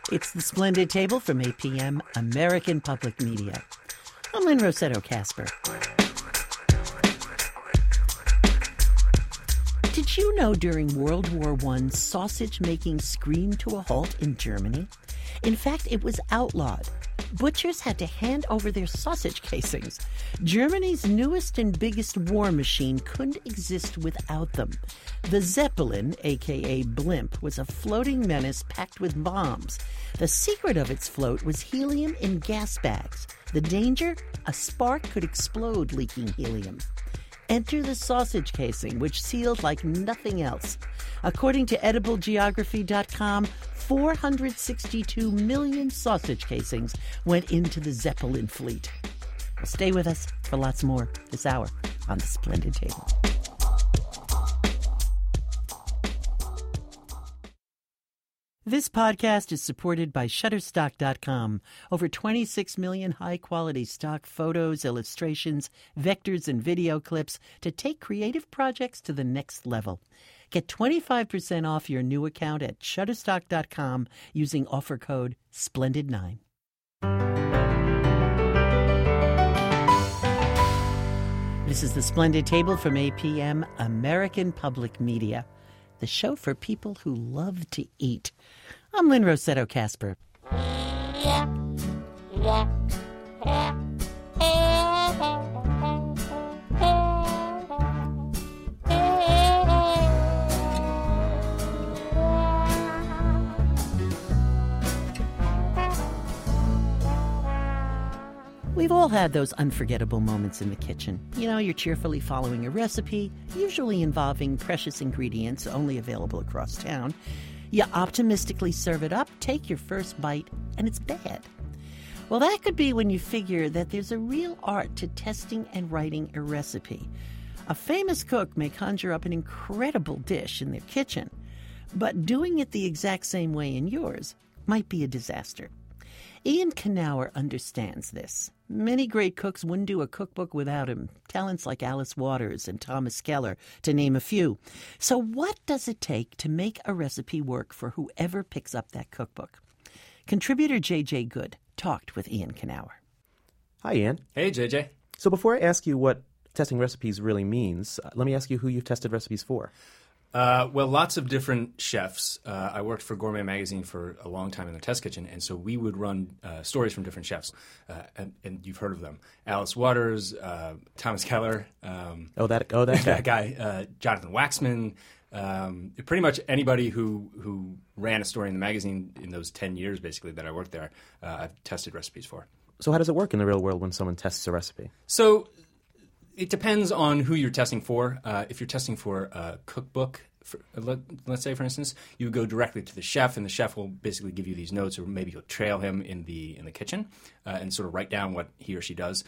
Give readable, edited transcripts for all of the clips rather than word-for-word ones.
It's the Splendid Table from APM, American Public Media. I'm Lynn Rossetto Kasper. Did you know during World War I, sausage making screamed to a halt in Germany? In fact, it was outlawed. Butchers had to hand over their sausage casings. Germany's newest and biggest war machine couldn't exist without them. The Zeppelin, a.k.a. blimp, was a floating menace packed with bombs. The secret of its float was helium in gas bags. The danger? A spark could explode leaking helium. Enter the sausage casing, which sealed like nothing else. According to EdibleGeography.com, 462 million sausage casings went into the Zeppelin fleet. Well, stay with us for lots more this hour on The Splendid Table. This podcast is supported by Shutterstock.com. Over 26 million high-quality stock photos, illustrations, vectors, and video clips to take creative projects to the next level. Get 25% off your new account at Shutterstock.com using offer code SPLENDID9. This is The Splendid Table from APM, American Public Media, the show for people who love to eat. I'm Lynn Rossetto Kasper. We've all had those unforgettable moments in the kitchen. You know, you're cheerfully following a recipe, usually involving precious ingredients only available across town. You optimistically serve it up, take your first bite, and it's bad. Well, that could be when you figure that there's a real art to testing and writing a recipe. A famous cook may conjure up an incredible dish in their kitchen, but doing it the exact same way in yours might be a disaster. Ian Knauer understands this. Many great cooks wouldn't do a cookbook without him. Talents like Alice Waters and Thomas Keller, to name a few. So what does it take to make a recipe work for whoever picks up that cookbook? Contributor J.J. Good talked with Ian Knauer. Hi, Ian. Hey, JJ. So before I ask you what testing recipes really means, let me ask you who you've tested recipes for. Well, lots of different chefs. I worked for Gourmet Magazine for a long time in the test kitchen, and so we would run stories from different chefs, and you've heard of them. Alice Waters, Thomas Keller. That guy. Jonathan Waxman. Pretty much anybody who ran a story in the magazine in those 10 years, basically, that I worked there, I've tested recipes for. So how does it work in the real world when someone tests a recipe? So it depends on who you're testing for. If you're testing for a cookbook, let's say, for instance, you go directly to the chef, and the chef will basically give you these notes, or maybe you'll trail him in the kitchen and sort of write down what he or she does.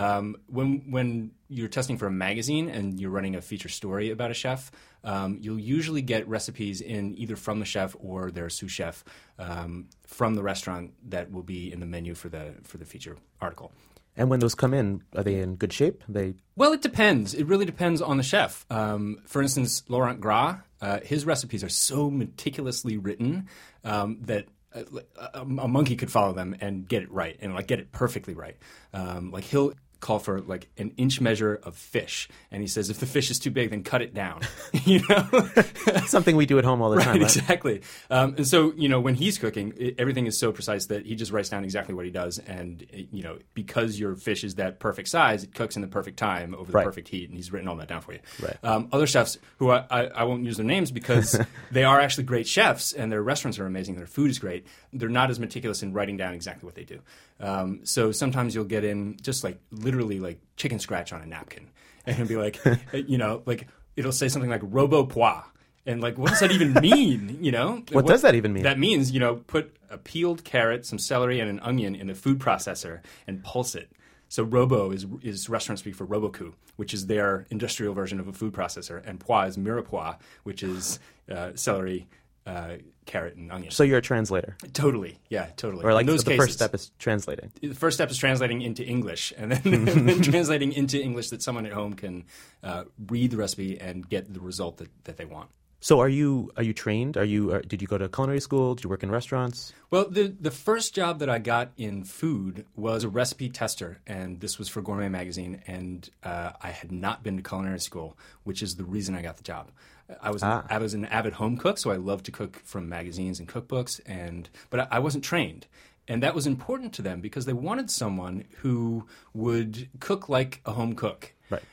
When you're testing for a magazine and you're running a feature story about a chef, you'll usually get recipes in either from the chef or their sous chef from the restaurant that will be in the menu for the feature article. And when those come in, are they in good shape? Well, it depends. It really depends on the chef. For instance, Laurent Gras, his recipes are so meticulously written that a monkey could follow them and get it right, and get it perfectly right. He'll call for an inch measure of fish, and he says if the fish is too big, then cut it down. Something we do at home all the time, right? Exactly. And so when he's cooking, everything is so precise that he just writes down exactly what he does, and because your fish is that perfect size, it cooks in the perfect time over the perfect heat, and he's written all that down for you. Right. Other chefs who I won't use their names because they are actually great chefs, and their restaurants are amazing, their food is great. They're not as meticulous in writing down exactly what they do. So sometimes you'll get in just literally chicken scratch on a napkin, and it'll be it'll say something like robopois, and what does that even mean? What does that even mean? That means put a peeled carrot, some celery, and an onion in the food processor and pulse it. So robo is restaurant speak for robocoup, which is their industrial version of a food processor, and pois is mirepoix, which is celery, carrot, and onion. So you're a translator? Totally, yeah, totally. Or in those the cases, first step is translating? The first step is translating into English, and then translating into English that someone at home can read the recipe and get the result that they want. So are you trained? Did you go to culinary school? Did you work in restaurants? Well, the first job that I got in food was a recipe tester, and this was for Gourmet Magazine, and I had not been to culinary school, which is the reason I got the job. I was an avid home cook, so I loved to cook from magazines and cookbooks, but I wasn't trained. And that was important to them because they wanted someone who would cook like a home cook. Right.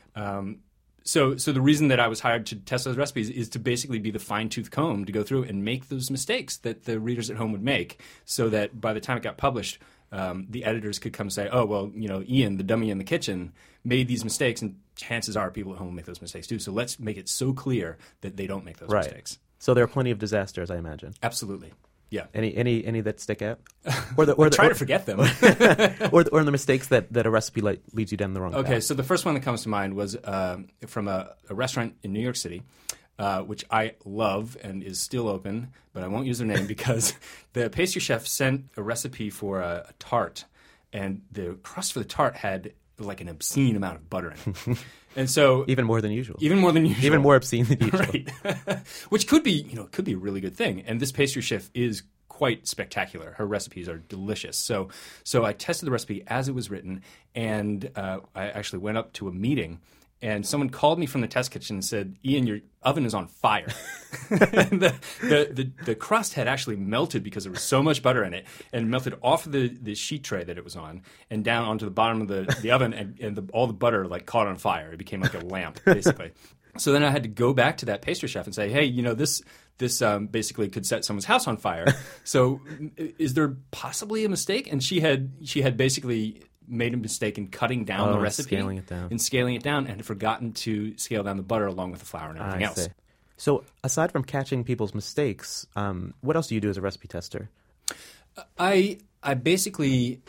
So the reason that I was hired to test those recipes is to basically be the fine-tooth comb to go through and make those mistakes that the readers at home would make, so that by the time it got published, the editors could come and say, oh, well, Ian, the dummy in the kitchen, made these mistakes, and chances are people at home will make those mistakes too. So let's make it so clear that they don't make those mistakes. So there are plenty of disasters, I imagine. Absolutely. Yeah. Any that stick out? Try to forget them. or the mistakes that a recipe leads you down the wrong path. Okay, so the first one that comes to mind was from a restaurant in New York City, which I love and is still open, but I won't use their name because the pastry chef sent a recipe for a tart, and the crust for the tart had like an obscene amount of butter in it. And so even more than usual. Even more obscene than usual. Right. Which could be a really good thing. And this pastry chef is quite spectacular. Her recipes are delicious. So I tested the recipe as it was written, and I actually went up to a meeting, and someone called me from the test kitchen and said, Ian, your oven is on fire. And the crust had actually melted because there was so much butter in it, and melted off of the sheet tray that it was on and down onto the bottom of the oven, and all the butter caught on fire. It became like a lamp, basically. So then I had to go back to that pastry chef and say, hey, this basically could set someone's house on fire. So is there possibly a mistake? And she had basically made a mistake in cutting down the recipe and scaling it down, and had forgotten to scale down the butter along with the flour and everything else. See. So aside from catching people's mistakes, what else do you do as a recipe tester? I basically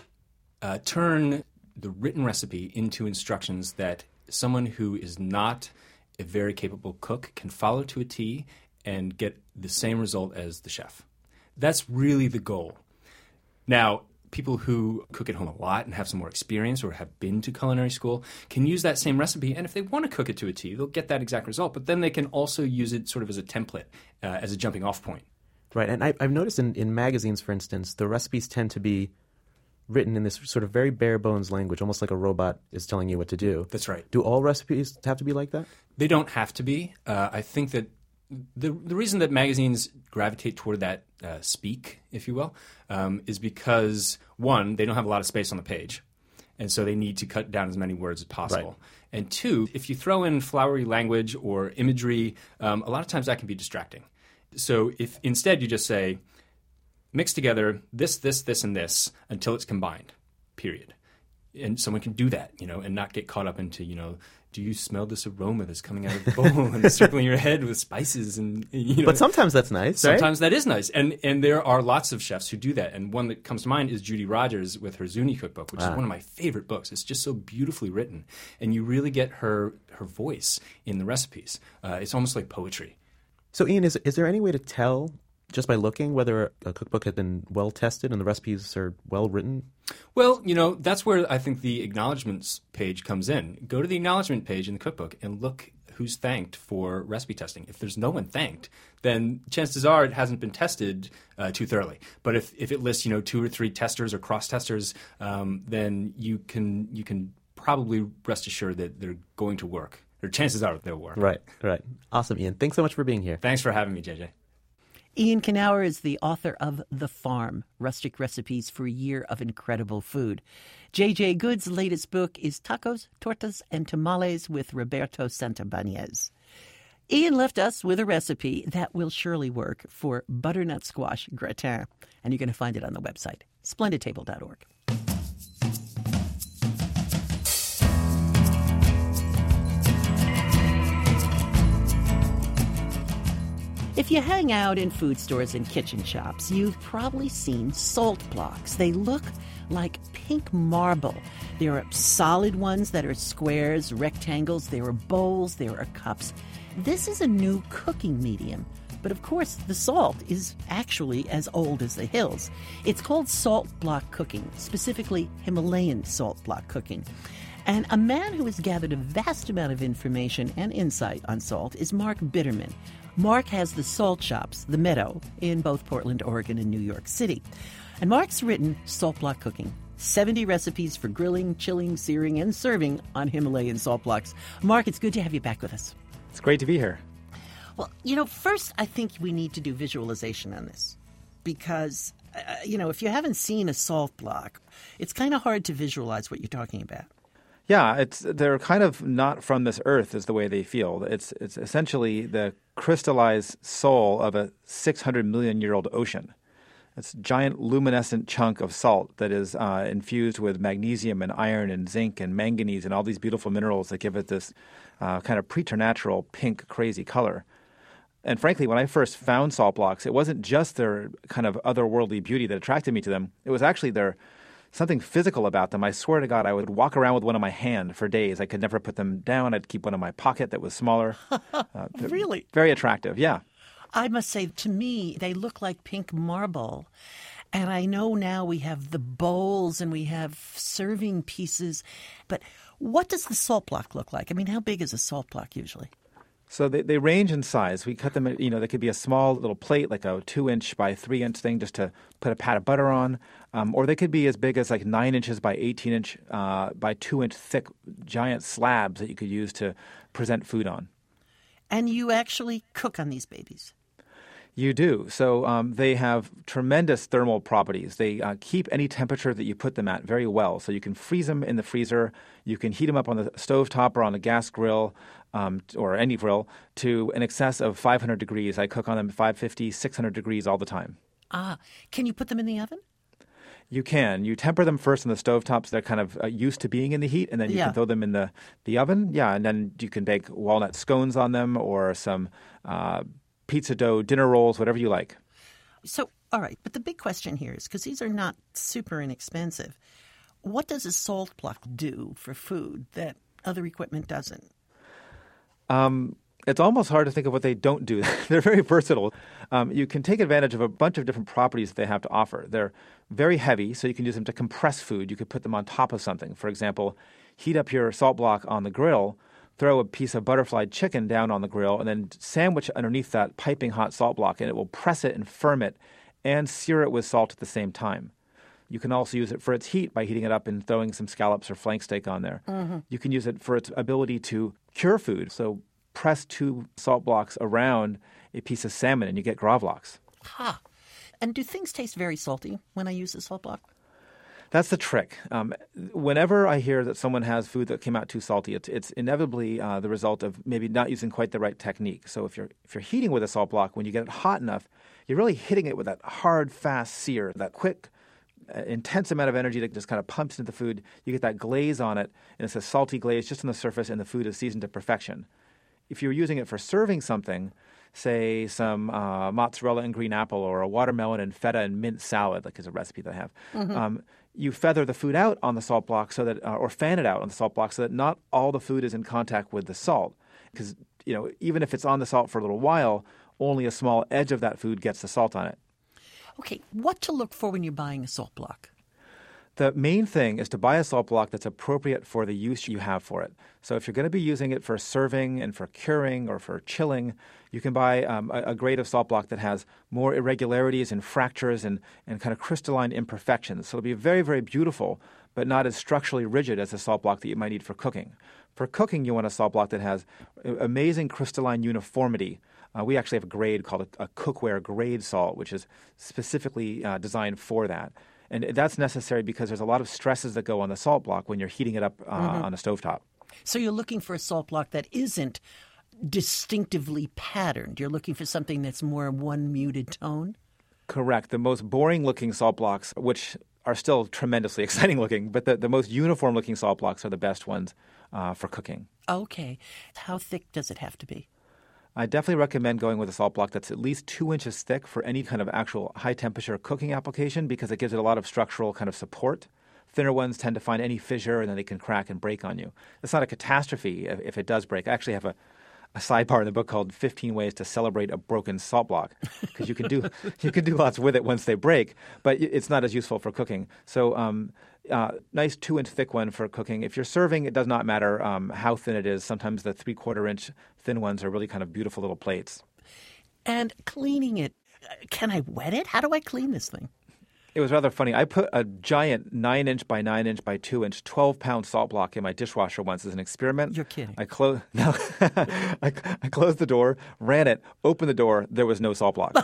turn the written recipe into instructions that someone who is not a very capable cook can follow to a T and get the same result as the chef. That's really the goal. Now, people who cook at home a lot and have some more experience or have been to culinary school can use that same recipe, and if they want to cook it to a T, they'll get that exact result, but then they can also use it sort of as a template, as a jumping off point. Right, and I've noticed in magazines, for instance, the recipes tend to be written in this sort of very bare-bones language, almost like a robot is telling you what to do. That's right. Do all recipes have to be like that? They don't have to be. I think that the reason that magazines gravitate toward that speak, if you will, is because, one, they don't have a lot of space on the page, and so they need to cut down as many words as possible. Right. And two, if you throw in flowery language or imagery, a lot of times that can be distracting. So if instead you just say, mix together this, this, this, and this until it's combined, period. And someone can do that, and not get caught up into, do you smell this aroma that's coming out of the bowl and circling your head with spices and But sometimes that's nice, Sometimes that is nice. And there are lots of chefs who do that. And one that comes to mind is Judy Rogers with her Zuni cookbook, which is one of my favorite books. It's just so beautifully written. And you really get her voice in the recipes. It's almost like poetry. So Ian, is there any way to tell just by looking whether a cookbook had been well tested and the recipes are well written? Well, that's where I think the acknowledgments page comes in. Go to the acknowledgment page in the cookbook and look who's thanked for recipe testing. If there's no one thanked, then chances are it hasn't been tested too thoroughly. But if it lists 2 or 3 testers or cross testers, then you can probably rest assured that they're going to work. Or chances are they'll work. Right. Awesome, Ian. Thanks so much for being here. Thanks for having me, JJ. Ian Knauer is the author of The Farm, Rustic Recipes for a Year of Incredible Food. J.J. Goode's latest book is Tacos, Tortas, and Tamales with Roberto Santabanez. Ian left us with a recipe that will surely work for butternut squash gratin, and you're going to find it on the website, splendidtable.org. If you hang out in food stores and kitchen shops, you've probably seen salt blocks. They look like pink marble. There are solid ones that are squares, rectangles, there are bowls, there are cups. This is a new cooking medium. But of course, the salt is actually as old as the hills. It's called salt block cooking, specifically Himalayan salt block cooking. And a man who has gathered a vast amount of information and insight on salt is Mark Bitterman, Mark has the Salt Shops, the Meadow, in both Portland, Oregon, and New York City. And Mark's written Salt Block Cooking, 70 recipes for grilling, chilling, searing, and serving on Himalayan salt blocks. Mark, it's good to have you back with us. It's great to be here. Well, first I think we need to do visualization on this because, if you haven't seen a salt block, it's kind of hard to visualize what you're talking about. Yeah, they're kind of not from this earth is the way they feel. It's essentially the crystallized soul of a 600 million year old ocean. It's a giant luminescent chunk of salt that is infused with magnesium and iron and zinc and manganese and all these beautiful minerals that give it this kind of preternatural pink crazy color. And frankly, when I first found salt blocks, it wasn't just their kind of otherworldly beauty that attracted me to them. It was actually their something physical about them. I swear to God, I would walk around with one in my hand for days. I could never put them down. I'd keep one in my pocket that was smaller. Really? Very attractive, yeah. I must say, to me, they look like pink marble. And I know now we have the bowls and we have serving pieces. But what does the salt block look like? I mean, how big is a salt block usually? So they range in size. We cut them, they could be a small little plate, like a 2-inch by 3-inch thing just to put a pat of butter on. Or they could be as big as like 9 inches by 18-inch by 2-inch thick giant slabs that you could use to present food on. And you actually cook on these babies? You do. So they have tremendous thermal properties. They keep any temperature that you put them at very well. So you can freeze them in the freezer. You can heat them up on the stovetop or on a gas grill or any grill to an excess of 500 degrees. I cook on them at 550, 600 degrees all the time. Can you put them in the oven? You can. You temper them first in the stovetop so they're kind of used to being in the heat, and then you can throw them in the oven. Yeah, and then you can bake walnut scones on them or some pizza dough, dinner rolls, whatever you like. So, all right, but the big question here is, because these are not super inexpensive, what does a salt block do for food that other equipment doesn't? It's almost hard to think of what they don't do. They're very versatile. You can take advantage of a bunch of different properties that they have to offer. They're very heavy, so you can use them to compress food. You could put them on top of something. For example, heat up your salt block on the grill, throw a piece of butterflied chicken down on the grill, and then sandwich underneath that piping hot salt block, and it will press it and firm it and sear it with salt at the same time. You can also use it for its heat by heating it up and throwing some scallops or flank steak on there. Mm-hmm. You can use it for its ability to cure food. So press 2 salt blocks around a piece of salmon and you get gravlax. And do things taste very salty when I use a salt block? That's the trick. Whenever I hear that someone has food that came out too salty, it's inevitably the result of maybe not using quite the right technique. So if you're heating with a salt block, when you get it hot enough, you're really hitting it with that hard, fast sear, that quick, intense amount of energy that just kind of pumps into the food. You get that glaze on it, and it's a salty glaze just on the surface, and the food is seasoned to perfection. If you're using it for serving something, say some mozzarella and green apple or a watermelon and feta and mint salad, like is a recipe that I have, mm-hmm. You feather the food out on the salt block so that, or fan it out on the salt block so that not all the food is in contact with the salt. Because, even if it's on the salt for a little while, only a small edge of that food gets the salt on it. Okay, what to look for when you're buying a salt block? The main thing is to buy a salt block that's appropriate for the use you have for it. So if you're going to be using it for serving and for curing or for chilling, you can buy a grade of salt block that has more irregularities and fractures and kind of crystalline imperfections. So it'll be very, very beautiful, but not as structurally rigid as a salt block that you might need for cooking. For cooking, you want a salt block that has amazing crystalline uniformity. We actually have a grade called a cookware grade salt, which is specifically designed for that. And that's necessary because there's a lot of stresses that go on the salt block when you're heating it up mm-hmm. on a stovetop. So you're looking for a salt block that isn't distinctively patterned. You're looking for something that's more one muted tone? Correct. The most boring-looking salt blocks, which are still tremendously exciting looking, but the most uniform-looking salt blocks are the best ones for cooking. Okay. How thick does it have to be? I definitely recommend going with a salt block that's at least 2 inches thick for any kind of actual high-temperature cooking application because it gives it a lot of structural kind of support. Thinner ones tend to find any fissure and then they can crack and break on you. It's not a catastrophe if it does break. I actually have a sidebar in the book called 15 Ways to Celebrate a Broken Salt Block because you can do lots with it once they break, but it's not as useful for cooking. So nice 2-inch thick one for cooking. If you're serving, it does not matter how thin it is. Sometimes the 3/4 inch thin ones are really kind of beautiful little plates. And cleaning it. Can I wet it? How do I clean this thing? It was rather funny. I put a giant 9-inch by 9-inch by 2-inch, 12-pound salt block in my dishwasher once as an experiment. You're kidding. I closed the door, ran it, opened the door. There was no salt block.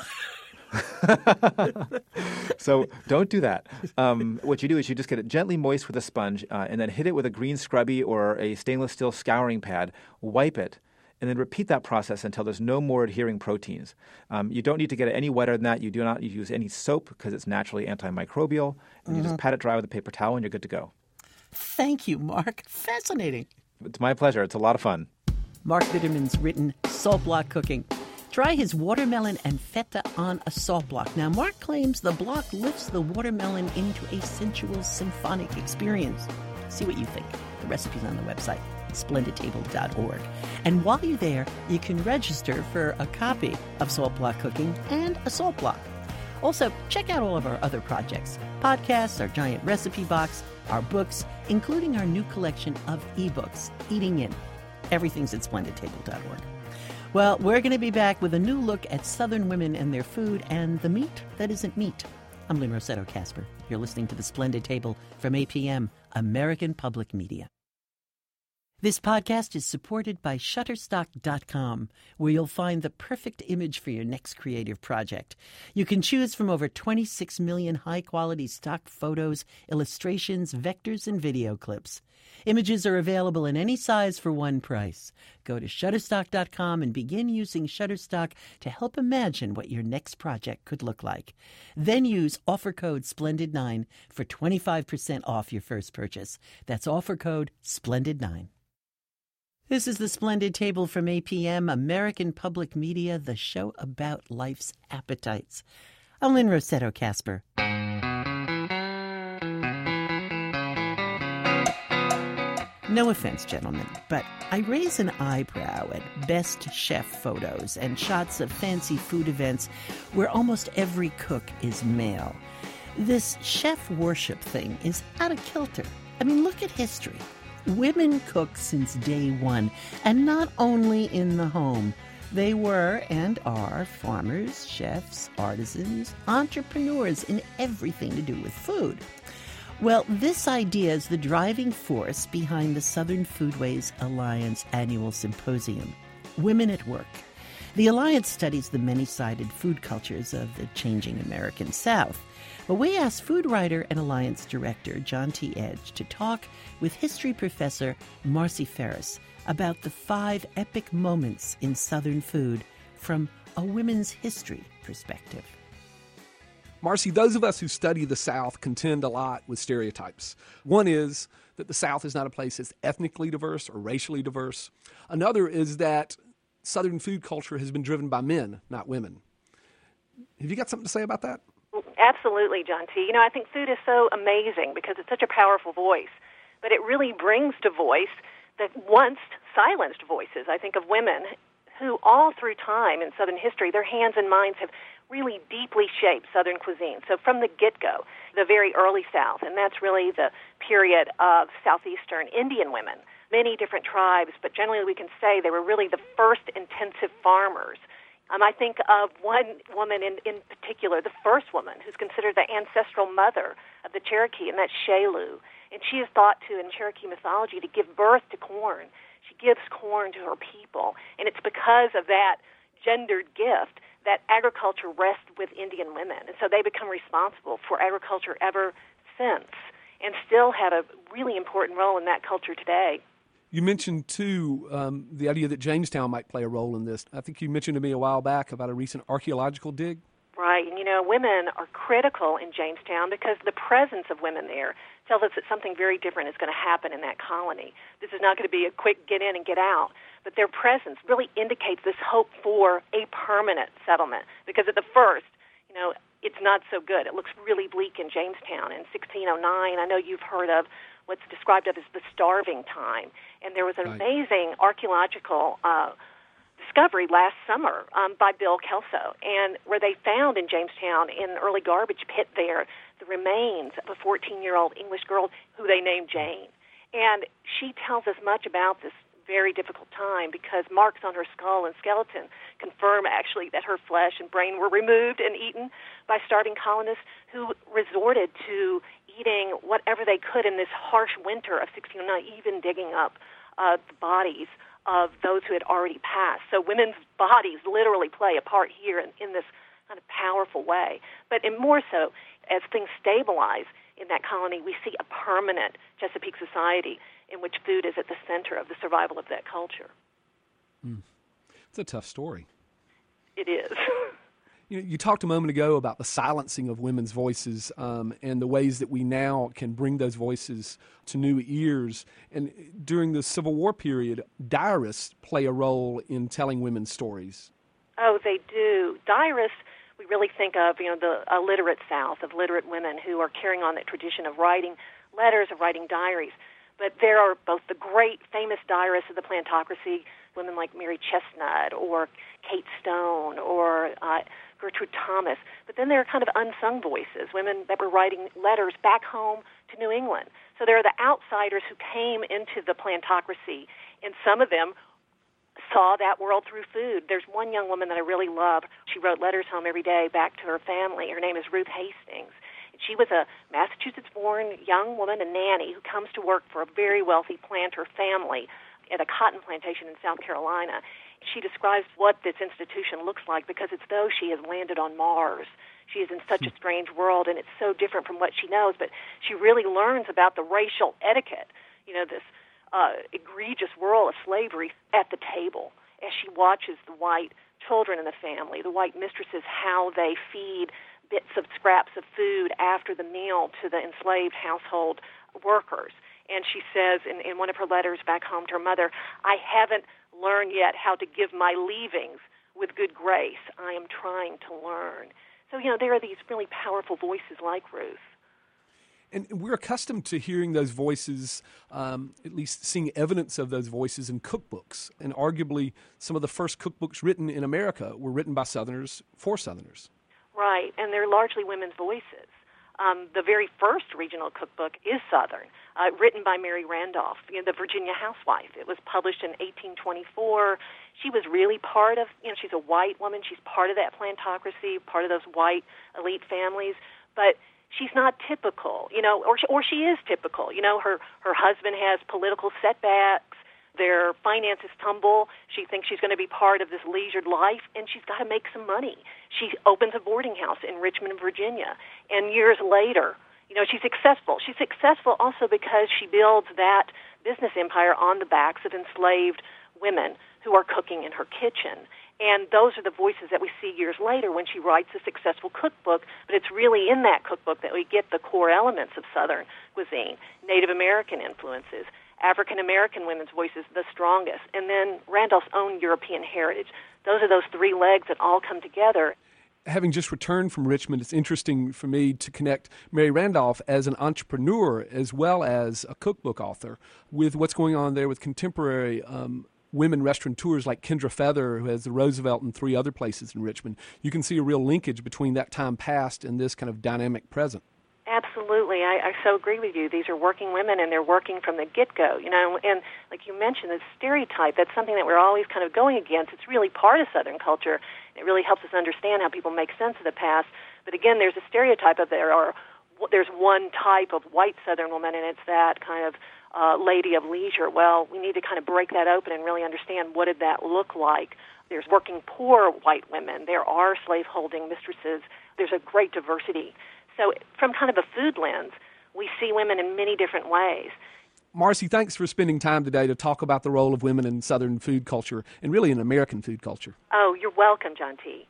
So don't do that. What you do is you just get it gently moist with a sponge and then hit it with a green scrubby or a stainless steel scouring pad, wipe it, and then repeat that process until there's no more adhering proteins. You don't need to get it any wetter than that. You do not use any soap because it's naturally antimicrobial. And you just pat it dry with a paper towel and you're good to go. Thank you, Mark. Fascinating. It's my pleasure. It's a lot of fun. Mark Bitterman's written Salt Block Cooking. Try his watermelon and feta on a salt block. Now, Mark claims the block lifts the watermelon into a sensual symphonic experience. See what you think. The recipe's on the website, splendidtable.org. And while you're there, you can register for a copy of Salt Block Cooking and a salt block. Also, check out all of our other projects, podcasts, our giant recipe box, our books, including our new collection of ebooks, Eating In. Everything's at splendidtable.org. Well, we're going to be back with a new look at Southern women and their food and the meat that isn't meat. I'm Lynn Rossetto Kasper. You're listening to The Splendid Table from APM, American Public Media. This podcast is supported by Shutterstock.com, where you'll find the perfect image for your next creative project. You can choose from over 26 million high-quality stock photos, illustrations, vectors, and video clips. Images are available in any size for one price. Go to Shutterstock.com and begin using Shutterstock to help imagine what your next project could look like. Then use offer code SPLENDID9 for 25% off your first purchase. That's offer code SPLENDID9. This is The Splendid Table from APM, American Public Media, the show about life's appetites. I'm Lynn Rossetto Kasper. No offense, gentlemen, but I raise an eyebrow at best chef photos and shots of fancy food events where almost every cook is male. This chef worship thing is out of kilter. I mean, look at history. Women cook since day one, and not only in the home. They were and are farmers, chefs, artisans, entrepreneurs in everything to do with food. Well, this idea is the driving force behind the Southern Foodways Alliance annual symposium, Women at Work. The Alliance studies the many-sided food cultures of the changing American South. But we asked food writer and Alliance director John T. Edge to talk with history professor Marcy Ferris about the 5 epic moments in Southern food from a women's history perspective. Marcy, those of us who study the South contend a lot with stereotypes. One is that the South is not a place that's ethnically diverse or racially diverse. Another is that Southern food culture has been driven by men, not women. Have you got something to say about that? Absolutely, John T. I think food is so amazing because it's such a powerful voice, but it really brings to voice the once silenced voices, I think, of women who all through time in Southern history, their hands and minds have really deeply shaped Southern cuisine. So from the get-go, the very early South, and that's really the period of Southeastern Indian women, many different tribes, but generally we can say they were really the first intensive farmers. I think of one woman in particular, the first woman, who's considered the ancestral mother of the Cherokee, and that's Shailu. And she is thought to, in Cherokee mythology, to give birth to corn. She gives corn to her people. And it's because of that gendered gift that agriculture rests with Indian women. And so they become responsible for agriculture ever since and still have a really important role in that culture today. You mentioned, too, the idea that Jamestown might play a role in this. I think you mentioned to me a while back about a recent archaeological dig. Right. And, women are critical in Jamestown because the presence of women there tells us that something very different is going to happen in that colony. This is not going to be a quick get in and get out, but their presence really indicates this hope for a permanent settlement because at the first, it's not so good. It looks really bleak in Jamestown. In 1609, I know you've heard of what's described of as the starving time. And there was an amazing archaeological discovery last summer by Bill Kelso, and where they found in Jamestown, in an early garbage pit there, the remains of a 14-year-old English girl who they named Jane. And she tells us much about this very difficult time because marks on her skull and skeleton confirm actually that her flesh and brain were removed and eaten by starving colonists who resorted to eating whatever they could in this harsh winter of 1609, even digging up the bodies of those who had already passed. So women's bodies literally play a part here in this kind of powerful way. But in more so, as things stabilize in that colony, we see a permanent Chesapeake society in which food is at the center of the survival of that culture. It's a tough story. It is. You talked a moment ago about the silencing of women's voices and the ways that we now can bring those voices to new ears. And during the Civil War period, diarists play a role in telling women's stories. Oh, they do. Diarists, we really think of, the illiterate South, of literate women who are carrying on that tradition of writing letters, of writing diaries. But there are both the great famous diarists of the plantocracy, women like Mary Chestnut or Kate Stone or Gertrude Thomas. But then there are kind of unsung voices, women that were writing letters back home to New England. So there are the outsiders who came into the plantocracy, and some of them saw that world through food. There's one young woman that I really love. She wrote letters home every day back to her family. Her name is Ruth Hastings. She was a Massachusetts-born young woman, a nanny, who comes to work for a very wealthy planter family at a cotton plantation in South Carolina. She describes what this institution looks like because it's though she has landed on Mars. She is in such a strange world, and it's so different from what she knows, but she really learns about the racial etiquette, this egregious world of slavery at the table as she watches the white children in the family, the white mistresses, how they feed bits of scraps of food after the meal to the enslaved household workers. And she says in one of her letters back home to her mother, I haven't learned yet how to give my leavings with good grace. I am trying to learn. So, there are these really powerful voices like Ruth. And we're accustomed to hearing those voices, at least seeing evidence of those voices in cookbooks. And arguably, some of the first cookbooks written in America were written by Southerners for Southerners. Right, and they're largely women's voices. The very first regional cookbook is Southern, written by Mary Randolph, the Virginia housewife. It was published in 1824. She was really part of, she's a white woman. She's part of that plantocracy, part of those white elite families. But she's not typical, or she is typical. Her husband has political setbacks. Their finances tumble. She thinks she's going to be part of this leisured life, and she's got to make some money. She opens a boarding house in Richmond, Virginia, and years later, she's successful. She's successful also because she builds that business empire on the backs of enslaved women who are cooking in her kitchen. And those are the voices that we see years later when she writes a successful cookbook, but it's really in that cookbook that we get the core elements of Southern cuisine, Native American influences, African-American women's voices, the strongest, and then Randolph's own European heritage. Those are those three legs that all come together. Having just returned from Richmond, it's interesting for me to connect Mary Randolph as an entrepreneur as well as a cookbook author with what's going on there with contemporary women restaurateurs like Kendra Feather, who has the Roosevelt and 3 other places in Richmond. You can see a real linkage between that time past and this kind of dynamic present. Absolutely. I so agree with you. These are working women, and they're working from the get-go, and like you mentioned, the stereotype, that's something that we're always kind of going against. It's really part of Southern culture. It really helps us understand how people make sense of the past. But again, there's a stereotype of there's one type of white Southern woman, and it's that kind of lady of leisure. Well, we need to kind of break that open and really understand what did that look like. There's working poor white women. There are slaveholding mistresses. There's a great diversity. So from kind of a food lens, we see women in many different ways. Marcy, thanks for spending time today to talk about the role of women in Southern food culture and really in American food culture. Oh, you're welcome, John T.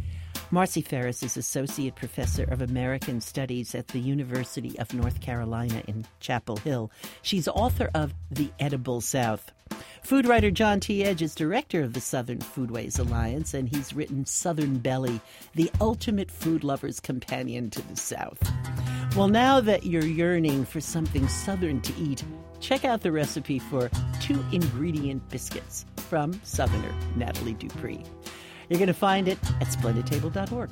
Marcy Ferris is Associate Professor of American Studies at the University of North Carolina in Chapel Hill. She's author of The Edible South. Food writer John T. Edge is director of the Southern Foodways Alliance, and he's written Southern Belly, the ultimate food lover's companion to the South. Well, now that you're yearning for something Southern to eat, check out the recipe for 2-ingredient biscuits from Southerner Natalie Dupree. You're going to find it at splendidtable.org.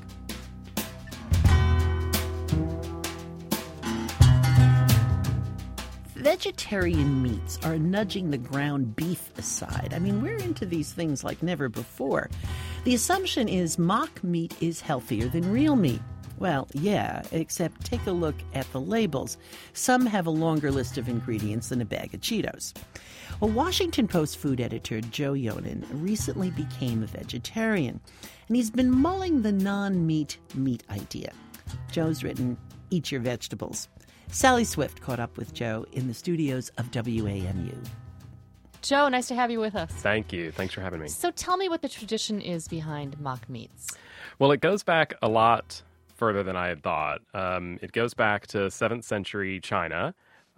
Vegetarian meats are nudging the ground beef aside. I mean, we're into these things like never before. The assumption is mock meat is healthier than real meat. Well, yeah, except take a look at the labels. Some have a longer list of ingredients than a bag of Cheetos. Well, Washington Post food editor Joe Yonan recently became a vegetarian, and he's been mulling the non-meat meat idea. Joe's written, Eat Your Vegetables. Sally Swift caught up with Joe in the studios of WAMU. Joe, nice to have you with us. Thank you. Thanks for having me. So tell me what the tradition is behind mock meats. Well, it goes back a lot further than I had thought. It goes back to 7th century China,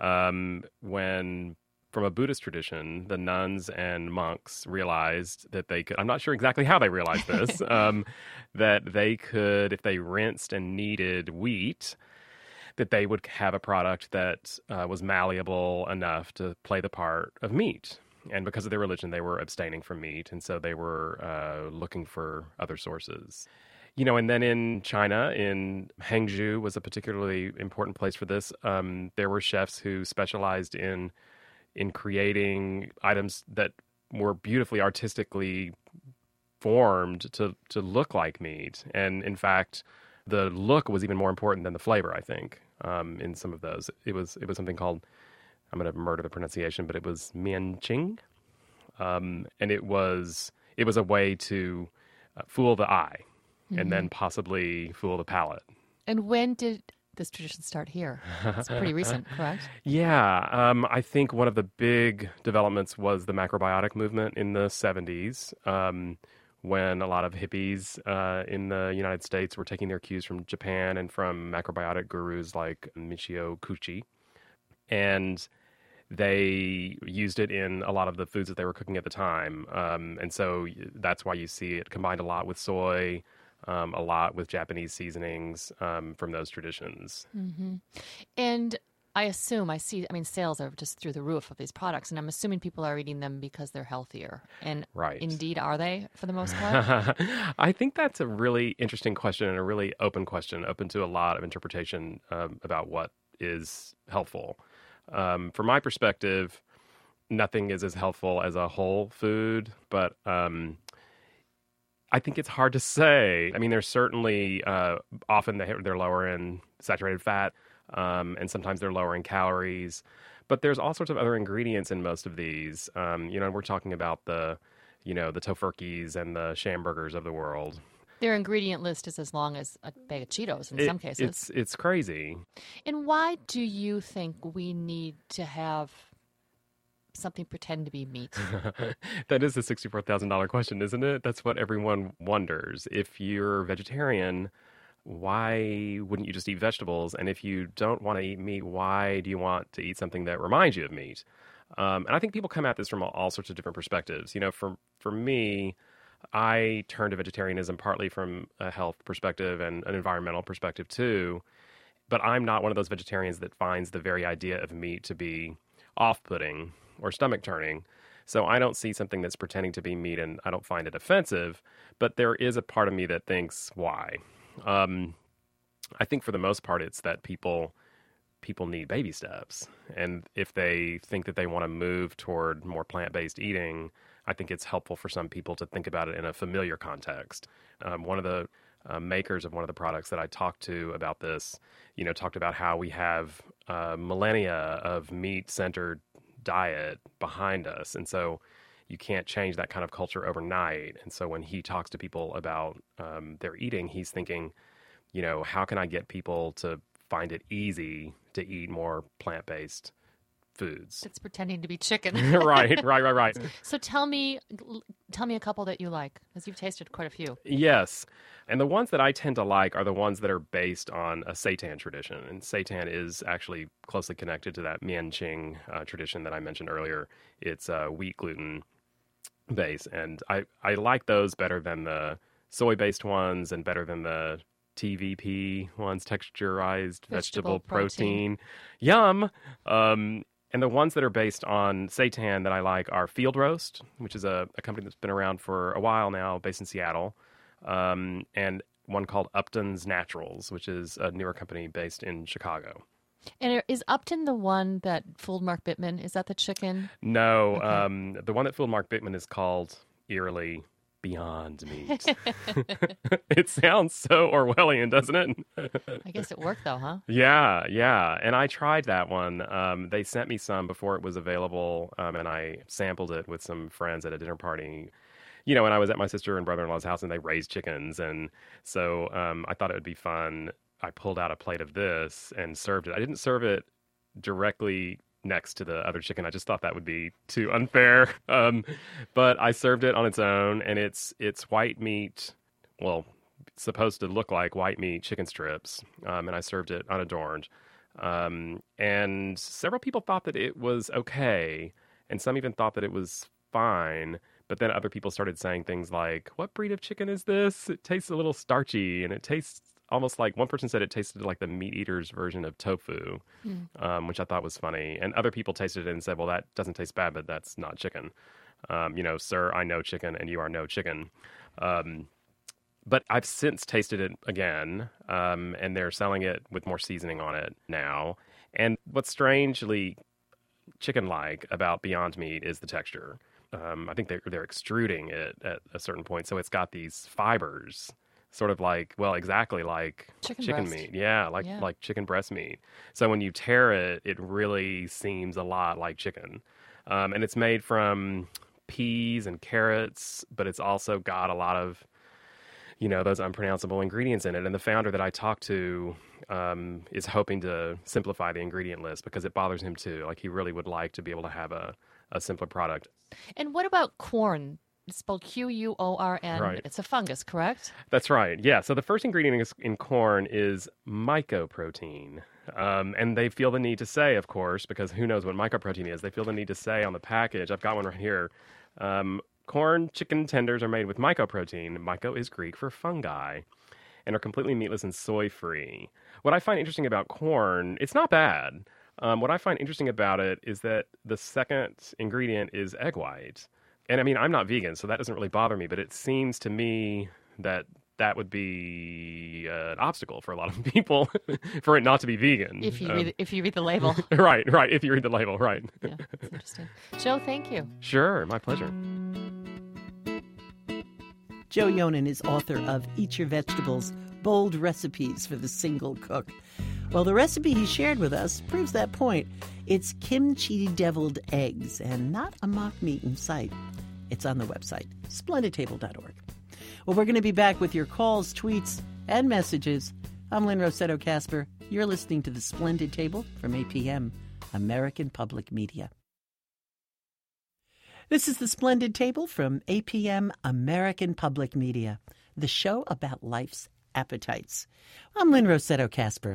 when, from a Buddhist tradition, the nuns and monks realized that they could, I'm not sure exactly how they realized this, that they could, if they rinsed and kneaded wheat, that they would have a product that was malleable enough to play the part of meat. And because of their religion, they were abstaining from meat, and so they were looking for other sources. You know, and then in China, in Hangzhou was a particularly important place for this. There were chefs who specialized in creating items that were beautifully artistically formed to look like meat. And in fact, the look was even more important than the flavor, I think, in some of those. It was something called, I'm going to murder the pronunciation, but it was mianqing. And it was a way to fool the eye. And then possibly fool the palate. And when did this tradition start here? It's pretty recent, correct? Yeah. I think one of the big developments was the macrobiotic movement in the 70s, when a lot of hippies in the United States were taking their cues from Japan and from macrobiotic gurus like Michio Kuchi. And they used it in a lot of the foods that they were cooking at the time. And so that's why you see it combined a lot with soy, a lot with Japanese seasonings from those traditions. Mm-hmm. And I mean, sales are just through the roof of these products, and I'm assuming people are eating them because they're healthier. And indeed, are they, for the most part? I think that's a really interesting question and a really open question, open to a lot of interpretation about what is helpful. From my perspective, nothing is as helpful as a whole food, but I think it's hard to say. I mean, there's certainly often they're lower in saturated fat, and sometimes they're lower in calories. But there's all sorts of other ingredients in most of these. We're talking about the Tofurkeys and the Schamburgers of the world. Their ingredient list is as long as a bag of Cheetos in some cases. It's crazy. And why do you think we need to have something pretend to be meat? That is a $64,000 question, isn't it? That's what everyone wonders. If you're vegetarian, why wouldn't you just eat vegetables? And if you don't want to eat meat, why do you want to eat something that reminds you of meat? And I think people come at this from all sorts of different perspectives. You know, for me, I turned to vegetarianism partly from a health perspective and an environmental perspective too. But I'm not one of those vegetarians that finds the very idea of meat to be off-putting or stomach-turning. So I don't see something that's pretending to be meat and I don't find it offensive. But there is a part of me that thinks, why? I think for the most part, it's that people need baby steps. And if they think that they want to move toward more plant-based eating, I think it's helpful for some people to think about it in a familiar context. One of the makers of one of the products that I talked to about this, talked about how we have millennia of meat-centered diet behind us. And so you can't change that kind of culture overnight. And so when he talks to people about their eating, he's thinking, how can I get people to find it easy to eat more plant-based foods? It's pretending to be chicken. Right. So tell me a couple that you like, because you've tasted quite a few. Yes. And the ones that I tend to like are the ones that are based on a seitan tradition. And seitan is actually closely connected to that mianqing tradition that I mentioned earlier. It's wheat gluten base. And I like those better than the soy-based ones and better than the TVP ones, texturized vegetable protein. Yum! And the ones that are based on seitan that I like are Field Roast, which is a company that's been around for a while now, based in Seattle, and one called Upton's Naturals, which is a newer company based in Chicago. And is Upton the one that fooled Mark Bittman? Is that the chicken? No, okay. The one that fooled Mark Bittman is called, eerily, Beyond Meat. It sounds so Orwellian, doesn't it? I guess it worked, though, huh? Yeah. And I tried that one. They sent me some before it was available, and I sampled it with some friends at a dinner party. You know, when I was at my sister and brother-in-law's house, and they raised chickens, and so I thought it would be fun. I pulled out a plate of this and served it. I didn't serve it directly next to the other chicken. I just thought that would be too unfair. But I served it on its own, and it's white meat. Well, it's supposed to look like white meat chicken strips, and I served it unadorned. And several people thought that it was okay, and some even thought that it was fine. But then other people started saying things like, "What breed of chicken is this? It tastes a little starchy, and it tastes almost like," one person said it tasted like the meat eater's version of tofu, which I thought was funny. And other people tasted it and said, "Well, that doesn't taste bad, but that's not chicken. Sir, I know chicken, and you are no chicken." But I've since tasted it again, and they're selling it with more seasoning on it now. And what's strangely chicken-like about Beyond Meat is the texture. I think they're extruding it at a certain point, so it's got these fibers, sort of like, well, exactly like chicken meat. Yeah, like chicken breast meat. So when you tear it, it really seems a lot like chicken. And it's made from peas and carrots, but it's also got a lot of, those unpronounceable ingredients in it. And the founder that I talked to is hoping to simplify the ingredient list because it bothers him too. Like, he really would like to be able to have a simpler product. And what about corn? It's spelled Quorn. Right. It's a fungus, correct? That's right. Yeah. So the first ingredient in corn is mycoprotein. And they feel the need to say, of course, because who knows what mycoprotein is, they feel the need to say on the package, I've got one right here, corn chicken tenders are made with mycoprotein. Myco is Greek for fungi, and are completely meatless and soy-free. What I find interesting about corn, it's not bad. What I find interesting about it is that the second ingredient is egg white. And I mean, I'm not vegan, so that doesn't really bother me, but it seems to me that would be an obstacle for a lot of people for it not to be vegan. If you read the label. Right. If you read the label, right. Yeah, that's interesting. Joe, thank you. Sure, my pleasure. Joe Yonan is author of Eat Your Vegetables, Bold Recipes for the Single Cook. Well, the recipe he shared with us proves that point. It's kimchi deviled eggs and not a mock meat in sight. It's on the website, splendidtable.org. Well, we're going to be back with your calls, tweets, and messages. I'm Lynn Rossetto Kasper. You're listening to The Splendid Table from APM, American Public Media. This is The Splendid Table from APM, American Public Media, the show about life's appetites. I'm Lynn Rossetto Kasper.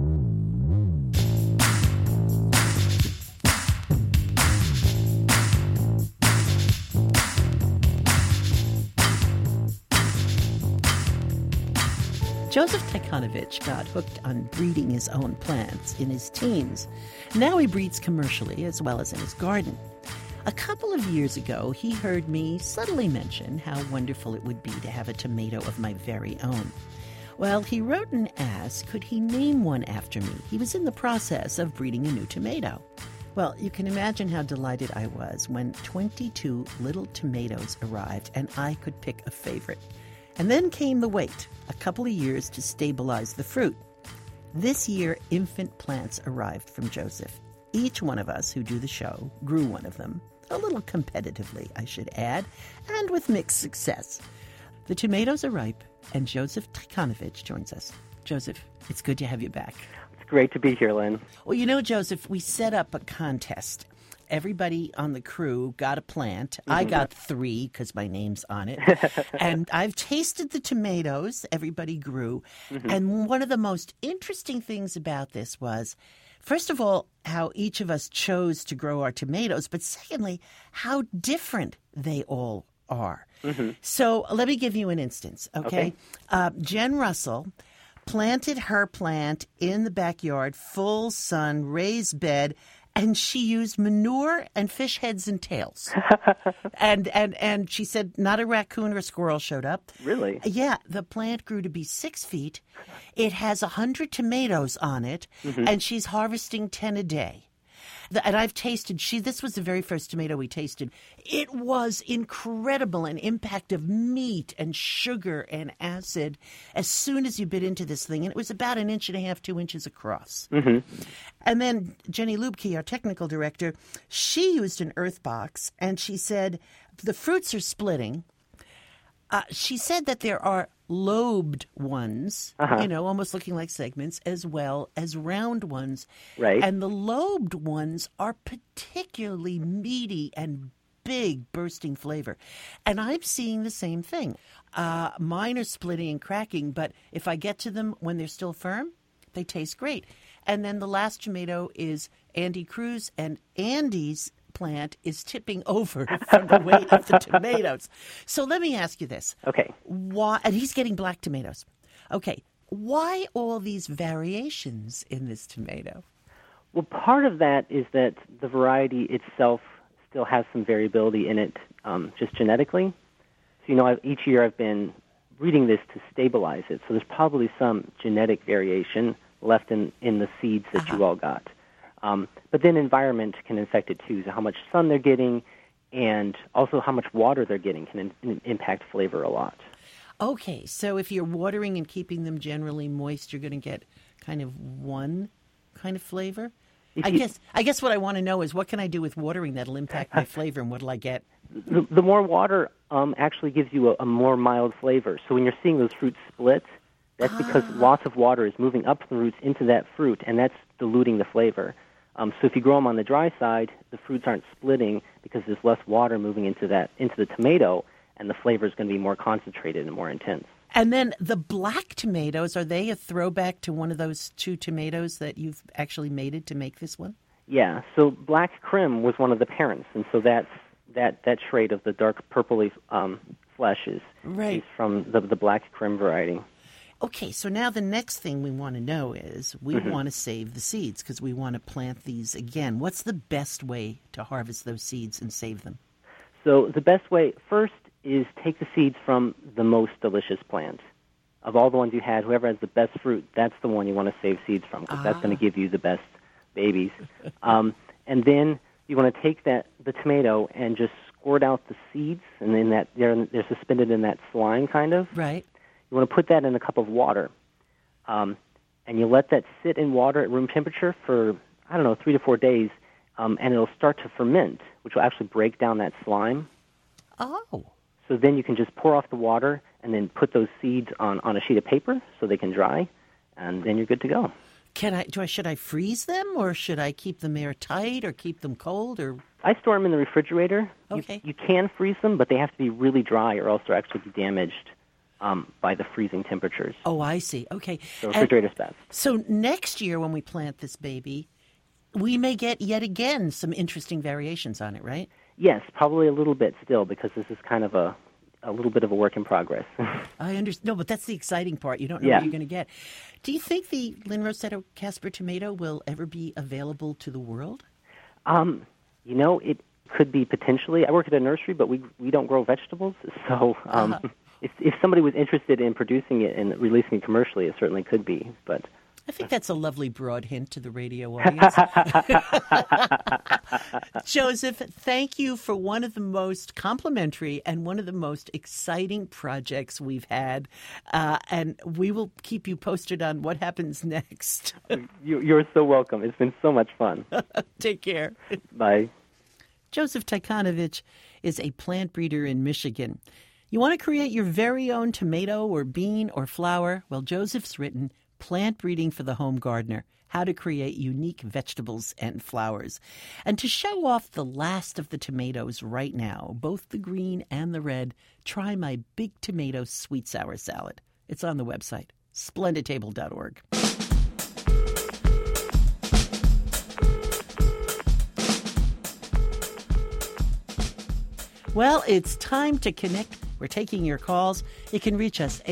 Joseph Tykanovich got hooked on breeding his own plants in his teens. Now he breeds commercially as well as in his garden. A couple of years ago, he heard me subtly mention how wonderful it would be to have a tomato of my very own. Well, he wrote and asked, could he name one after me? He was in the process of breeding a new tomato. Well, you can imagine how delighted I was when 22 little tomatoes arrived and I could pick a favorite. And then came the wait, a couple of years to stabilize the fruit. This year, infant plants arrived from Joseph. Each one of us who do the show grew one of them, a little competitively, I should add, and with mixed success. The tomatoes are ripe, and Joseph Tykanovich joins us. Joseph, it's good to have you back. It's great to be here, Lynn. Well, Joseph, we set up a contest. Everybody on the crew got a plant. I got 3 because my name's on it. And I've tasted the tomatoes everybody grew. And one of the most interesting things about this was, first of all, how each of us chose to grow our tomatoes, but secondly, how different they all are. So let me give you an instance, okay? Jen Russell planted her plant in the backyard, full sun, raised bed, And she used manure and fish heads and tails. and she said not a raccoon or a squirrel showed up. Really? Yeah, the plant grew to be 6 feet. It has 100 tomatoes on it, and she's harvesting 10 a day. And I've tasted, this was the very first tomato we tasted. It was incredible, an impact of meat and sugar and acid as soon as you bit into this thing. And it was about 1.5 inches, 2 inches across. And then Jenny Lubke, our technical director, she used an earth box, and she said the fruits are splitting. She said that there are lobed ones, almost looking like segments, as well as round ones. Right. And the lobed ones are particularly meaty and big, bursting flavor. And I'm seeing the same thing. Mine are splitting and cracking, but if I get to them when they're still firm, they taste great. And then the last tomato is Andy Cruz, and Andy's plant is tipping over from the weight of the tomatoes. So let me ask you this. Okay. Why? And he's getting black tomatoes. Okay. Why all these variations in this tomato? Well, part of that is that the variety itself still has some variability in it, just genetically. So, each year I've been breeding this to stabilize it. So there's probably some genetic variation left in the seeds that you all got. But then environment can affect it too. So how much sun they're getting and also how much water they're getting can impact flavor a lot. Okay, so if you're watering and keeping them generally moist, you're going to get kind of one kind of flavor? I guess what I want to know is what can I do with watering that'll impact my flavor, and what'll I get? The more water actually gives you a more mild flavor. So when you're seeing those fruits split, that's because lots of water is moving up the roots into that fruit, and that's diluting the flavor. So if you grow them on the dry side, the fruits aren't splitting because there's less water moving into the tomato, and the flavor is going to be more concentrated and more intense. And then the black tomatoes, are they a throwback to one of those two tomatoes that you've actually mated to make this one? Yeah, so black Krim was one of the parents, and so that trait of the dark purpley flesh is from the black Krim variety. Okay, so now the next thing we want to know is we want to save the seeds because we want to plant these again. What's the best way to harvest those seeds and save them? So the best way, first, is take the seeds from the most delicious plant. Of all the ones you had, whoever has the best fruit, that's the one you want to save seeds from because that's going to give you the best babies. And then you want to take the tomato and just squirt out the seeds, and then they're suspended in that slime kind of. Right. You want to put that in a cup of water, and you let that sit in water at room temperature for, 3 to 4 days, and it'll start to ferment, which will actually break down that slime. Oh. So then you can just pour off the water and then put those seeds on a sheet of paper so they can dry, and then you're good to go. Should I freeze them, or should I keep them airtight, or keep them cold, or? I store them in the refrigerator. Okay. You can freeze them, but they have to be really dry, or else they'll actually be damaged by the freezing temperatures. Oh, I see. Okay. So refrigerator's best. So next year when we plant this baby, we may get yet again some interesting variations on it, right? Yes, probably a little bit still, because this is kind of a little bit of a work in progress. I understand. No, but that's the exciting part. You don't know what you're going to get. Do you think the Lynn Rossetto Casper tomato will ever be available to the world? It could be potentially. I work at a nursery, but we don't grow vegetables, so if somebody was interested in producing it and releasing it commercially, it certainly could be. But I think that's a lovely broad hint to the radio audience. Joseph, thank you for one of the most complimentary and one of the most exciting projects we've had. And we will keep you posted on what happens next. You're so welcome. It's been so much fun. Take care. Bye. Joseph Tykanovich is a plant breeder in Michigan. You want to create your very own tomato or bean or flower? Well, Joseph's written Plant Breeding for the Home Gardener, How to Create Unique Vegetables and Flowers. And to show off the last of the tomatoes right now, both the green and the red, try my Big Tomato Sweet Sour Salad. It's on the website, splendidtable.org. Well, it's time to connect We're taking your calls. You can reach us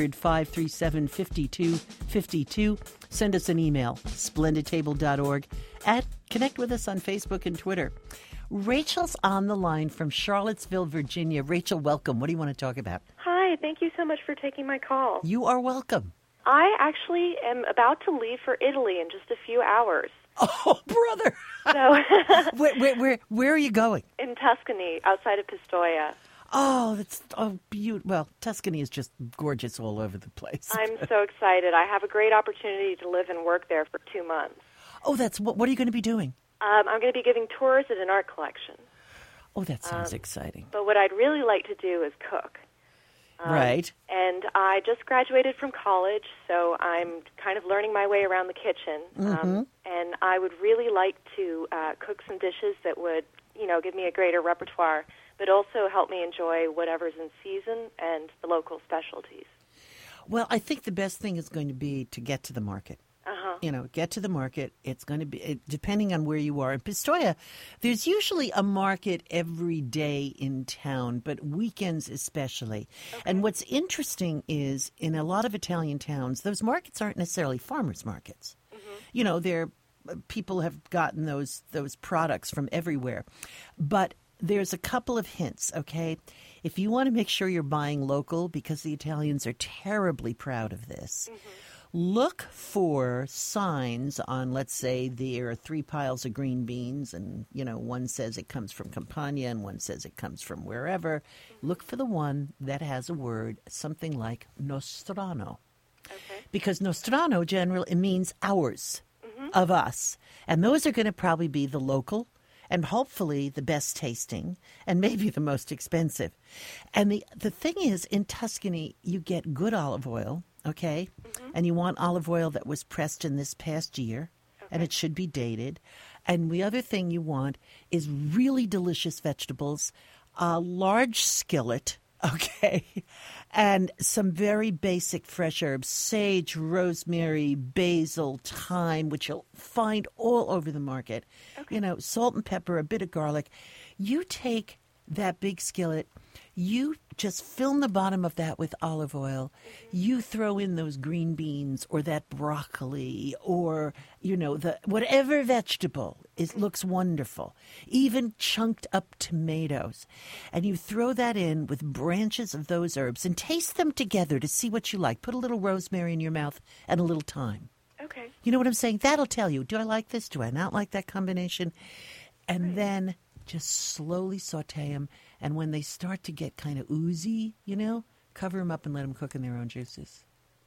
800-537-5252. Send us an email, splendidtable.org, and connect with us on Facebook and Twitter. Rachel's on the line from Charlottesville, Virginia. Rachel, welcome. What do you want to talk about? Hi, thank you so much for taking my call. You are welcome. I actually am about to leave for Italy in just a few hours. Oh, brother. So, where are you going? In Tuscany, outside of Pistoia. Oh, that's beautiful. Well, Tuscany is just gorgeous all over the place. I'm so excited. I have a great opportunity to live and work there for 2 months. Oh, what are you going to be doing? I'm going to be giving tours at an art collection. Oh, that sounds exciting. But what I'd really like to do is cook. Right. And I just graduated from college, so I'm kind of learning my way around the kitchen. And I would really like to cook some dishes that would, give me a greater repertoire, but also help me enjoy whatever's in season and the local specialties. Well, I think the best thing is going to be to get to the market. Get to the market. It's going to be, depending on where you are. In Pistoia, there's usually a market every day in town, but weekends especially. Okay. And what's interesting is in a lot of Italian towns, those markets aren't necessarily farmers markets. People have gotten those products from everywhere. But there's a couple of hints, okay? If you want to make sure you're buying local, because the Italians are terribly proud of this, look for signs on, let's say, there are 3 piles of green beans, and, one says it comes from Campania and one says it comes from wherever. Look for the one that has a word, something like nostrano. Okay. Because nostrano generally means ours, of us. And those are going to probably be the local and hopefully the best tasting and maybe the most expensive. And the thing is, in Tuscany, you get good olive oil. Okay? And you want olive oil that was pressed in this past year, and it should be dated. And the other thing you want is really delicious vegetables, a large skillet, okay, and some very basic fresh herbs, sage, rosemary, basil, thyme, which you'll find all over the market. Okay. Salt and pepper, a bit of garlic. You take that big skillet, you just fill the bottom of that with olive oil. You throw in those green beans or that broccoli or, the whatever vegetable looks wonderful, even chunked up tomatoes. And you throw that in with branches of those herbs and taste them together to see what you like. Put a little rosemary in your mouth and a little thyme. Okay. You know what I'm saying? That'll tell you, do I like this? Do I not like that combination? And then just slowly saute them. And when they start to get kind of oozy, cover them up and let them cook in their own juices.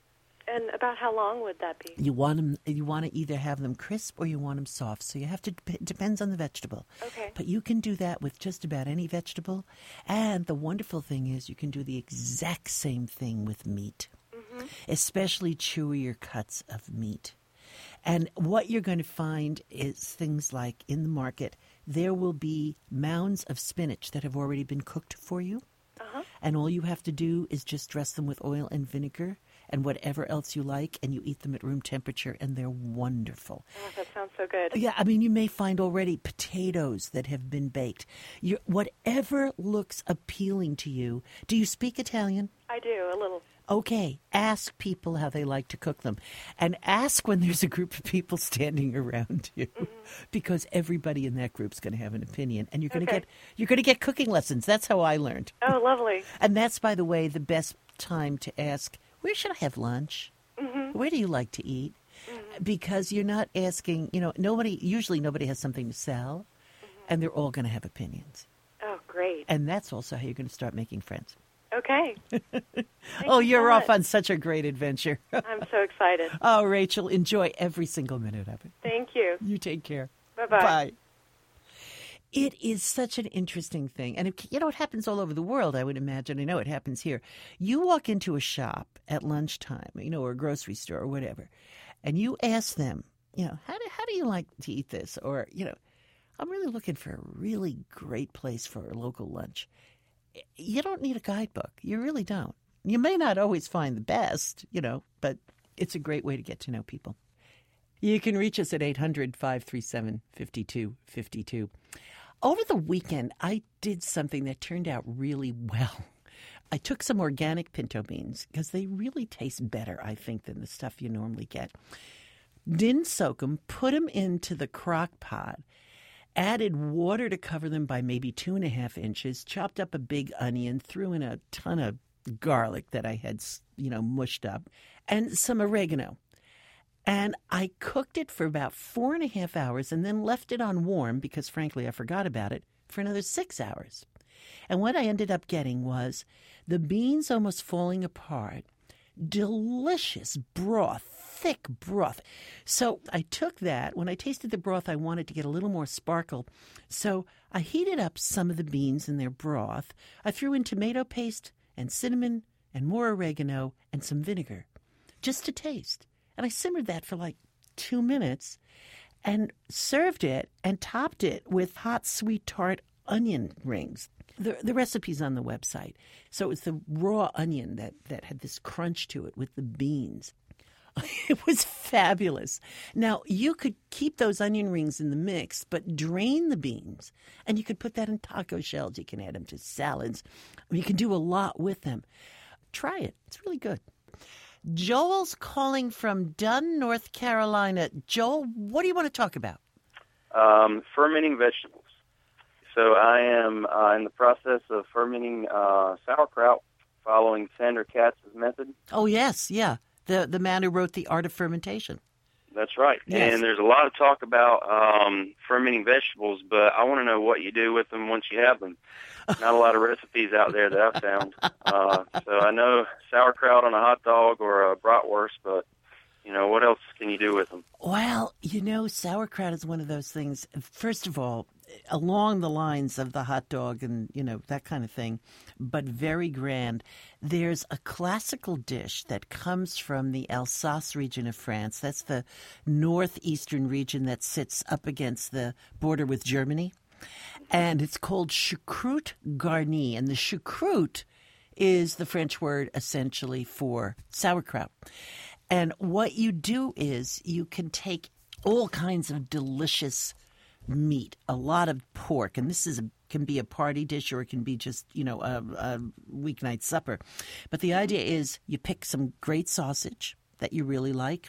And about how long would that be? You want to either have them crisp or you want them soft. So you have to, it depends on the vegetable. Okay. But you can do that with just about any vegetable. And the wonderful thing is you can do the exact same thing with meat, especially chewier cuts of meat. And what you're going to find is things like in the market, there will be mounds of spinach that have already been cooked for you. And all you have to do is just dress them with oil and vinegar and whatever else you like, and you eat them at room temperature, and they're wonderful. Oh, that sounds so good. Yeah, I mean, you may find already potatoes that have been baked. Whatever looks appealing to you. Do you speak Italian? I do, a little. Okay, ask people how they like to cook them. And ask when there's a group of people standing around you, because everybody in that group's going to have an opinion. And you're going to get cooking lessons. That's how I learned. Oh, lovely. And that's, by the way, the best time to ask, where should I have lunch? Where do you like to eat? Because you're not asking, usually nobody has something to sell, and they're all going to have opinions. Oh, great. And that's also how you're going to start making friends. Okay. You're off on such a great adventure. I'm so excited. Oh, Rachel, enjoy every single minute of it. Thank you. You take care. Bye-bye. Bye. It is such an interesting thing. And, it happens all over the world, I would imagine. I know it happens here. You walk into a shop at lunchtime, or a grocery store or whatever, and you ask them, how do you like to eat this? Or, I'm really looking for a really great place for a local lunch. You don't need a guidebook. You really don't. You may not always find the best, but it's a great way to get to know people. You can reach us at 800-537-5252. Over the weekend, I did something that turned out really well. I took some organic pinto beans because they really taste better, I think, than the stuff you normally get. Didn't soak them, put them into the crock pot, added water to cover them by maybe 2.5 inches, chopped up a big onion, threw in a ton of garlic that I had, mushed up, and some oregano. And I cooked it for about 4.5 hours and then left it on warm because, frankly, I forgot about it for another 6 hours. And what I ended up getting was the beans almost falling apart, delicious broth, thick broth. So I took that. When I tasted the broth, I wanted to get a little more sparkle. So I heated up some of the beans in their broth. I threw in tomato paste and cinnamon and more oregano and some vinegar just to taste. And I simmered that for like 2 minutes and served it and topped it with hot, sweet, tart onion rings. The recipe's on the website. So it's the raw onion that had this crunch to it with the beans. It was fabulous. Now, you could keep those onion rings in the mix, but drain the beans. And you could put that in taco shells. You can add them to salads. You can do a lot with them. Try it. It's really good. Joel's calling from Dunn, North Carolina. Joel, what do you want to talk about? Fermenting vegetables. So I am in the process of fermenting sauerkraut following Sandra Katz's method. Oh, yes, yeah. The man who wrote The Art of Fermentation. That's right. Yes. And there's a lot of talk about fermenting vegetables, but I want to know what you do with them once you have them. Not a lot of recipes out there that I've found. So I know sauerkraut on a hot dog or a bratwurst, but, what else can you do with them? Well, sauerkraut is one of those things. First of all, along the lines of the hot dog and, that kind of thing, but very grand. There's a classical dish that comes from the Alsace region of France. That's the northeastern region that sits up against the border with Germany. And it's called choucroute garnie. And the choucroute is the French word essentially for sauerkraut. And what you do is you can take all kinds of delicious meat, a lot of pork, and this can be a party dish or it can be just, a weeknight supper. But the idea is you pick some great sausage that you really like.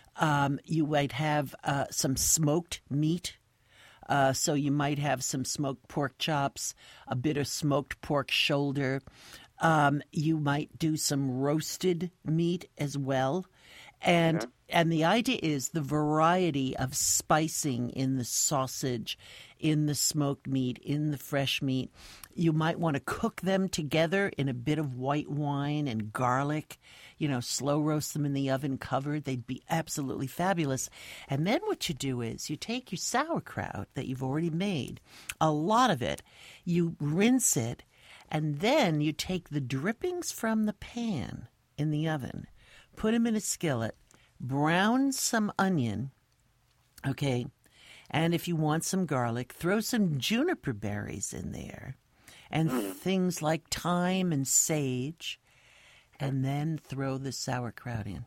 You might have some smoked meat. So you might have some smoked pork chops, a bit of smoked pork shoulder. You might do some roasted meat as well. And the idea is the variety of spicing in the sausage, in the smoked meat, in the fresh meat. You might want to cook them together in a bit of white wine and garlic, slow roast them in the oven covered. They'd be absolutely fabulous. And then what you do is you take your sauerkraut that you've already made, a lot of it, you rinse it, and then you take the drippings from the pan in the oven, put them in a skillet, brown some onion, okay, and if you want some garlic, throw some juniper berries in there and things like thyme and sage, and then throw the sauerkraut in.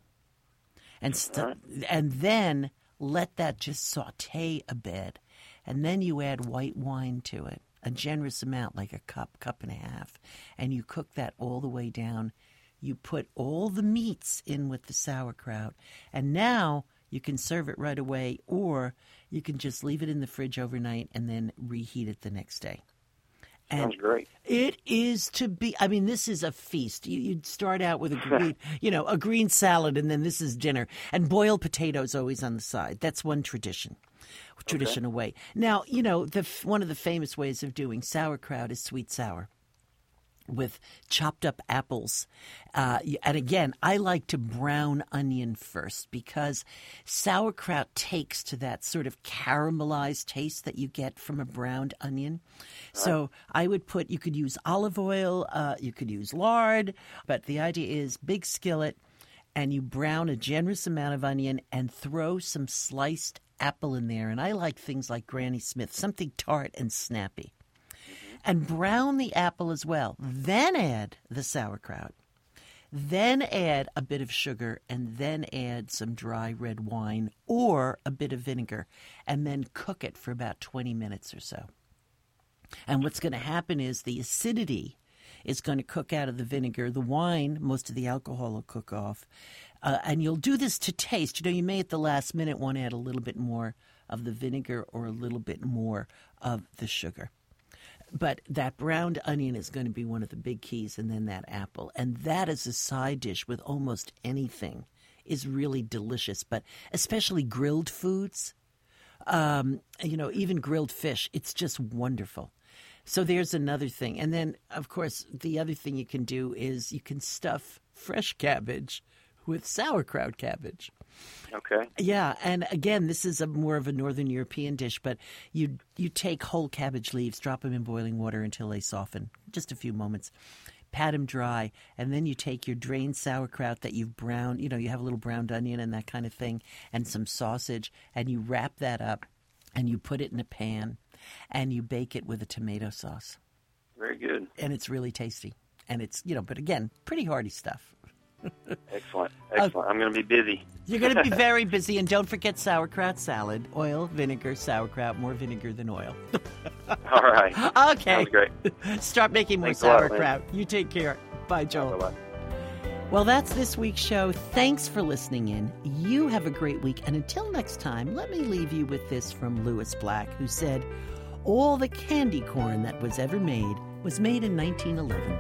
And then let that just saute a bit, and then you add white wine to it, a generous amount, like a cup and a half, and you cook that all the way down. You put all the meats in with the sauerkraut, and now you can serve it right away, or you can just leave it in the fridge overnight and then reheat it the next day. And sounds great. It is to be. I mean, this is a feast. You'd start out with a green salad, and then this is dinner. And boiled potatoes always on the side. That's one tradition away. Now, one of the famous ways of doing sauerkraut is sweet sour, with chopped up apples. And again, I like to brown onion first because sauerkraut takes to that sort of caramelized taste that you get from a browned onion. So I would you could use olive oil, you could use lard, but the idea is big skillet, and you brown a generous amount of onion and throw some sliced apple in there. And I like things like Granny Smith, something tart and snappy. And brown the apple as well. Then add the sauerkraut. Then add a bit of sugar, and then add some dry red wine or a bit of vinegar, and then cook it for about 20 minutes or so. And what's going to happen is the acidity is going to cook out of the vinegar. The wine, most of the alcohol will cook off. And you'll do this to taste. You may at the last minute want to add a little bit more of the vinegar or a little bit more of the sugar. But that browned onion is going to be one of the big keys, and then that apple. And that as a side dish with almost anything is really delicious, but especially grilled foods, even grilled fish. It's just wonderful. So there's another thing. And then, of course, the other thing you can do is you can stuff fresh cabbage with sauerkraut cabbage. Okay. Yeah, and again, this is more of a Northern European dish, but you take whole cabbage leaves, drop them in boiling water until they soften, just a few moments, pat them dry, and then you take your drained sauerkraut that you've browned, you have a little browned onion and that kind of thing, and some sausage, and you wrap that up, and you put it in a pan, and you bake it with a tomato sauce. Very good. And it's really tasty. And it's, but again, pretty hearty stuff. Excellent. I'm going to be busy. You're going to be very busy. And don't forget sauerkraut salad. Oil, vinegar, sauerkraut, more vinegar than oil. All right. Okay. Sounds great. Start making more Thanks sauerkraut. a lot, you take care. Bye, Joel. Bye-bye. Well, that's this week's show. Thanks for listening in. You have a great week. And until next time, let me leave you with this from Lewis Black, who said, "All the candy corn that was ever made was made in 1911.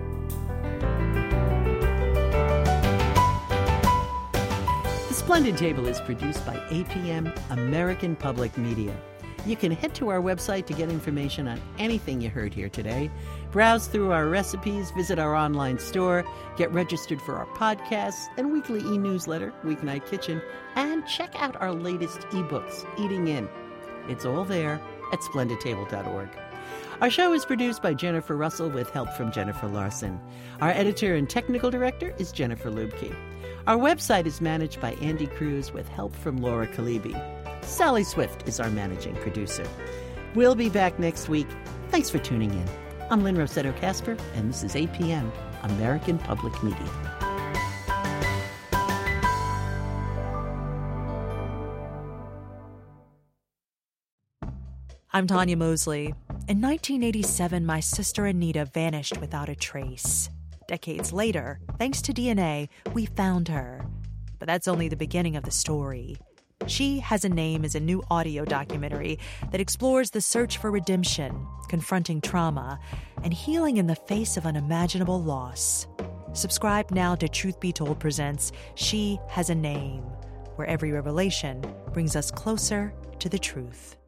The Splendid Table is produced by APM, American Public Media. You can head to our website to get information on anything you heard here today, browse through our recipes, visit our online store, get registered for our podcasts and weekly e-newsletter, Weeknight Kitchen, and check out our latest ebooks, Eating In. It's all there at splendidtable.org. Our show is produced by Jennifer Russell with help from Jennifer Larson. Our editor and technical director is Jennifer Lubke. Our website is managed by Andy Cruz with help from Laura Kalibi. Sally Swift is our managing producer. We'll be back next week. Thanks for tuning in. I'm Lynn Rossetto Kasper, and this is APM, American Public Media. I'm Tanya Mosley. In 1987, my sister Anita vanished without a trace. Decades later, thanks to DNA, we found her. But that's only the beginning of the story. She Has a Name is a new audio documentary that explores the search for redemption, confronting trauma, and healing in the face of unimaginable loss. Subscribe now to Truth Be Told presents She Has a Name, where every revelation brings us closer to the truth.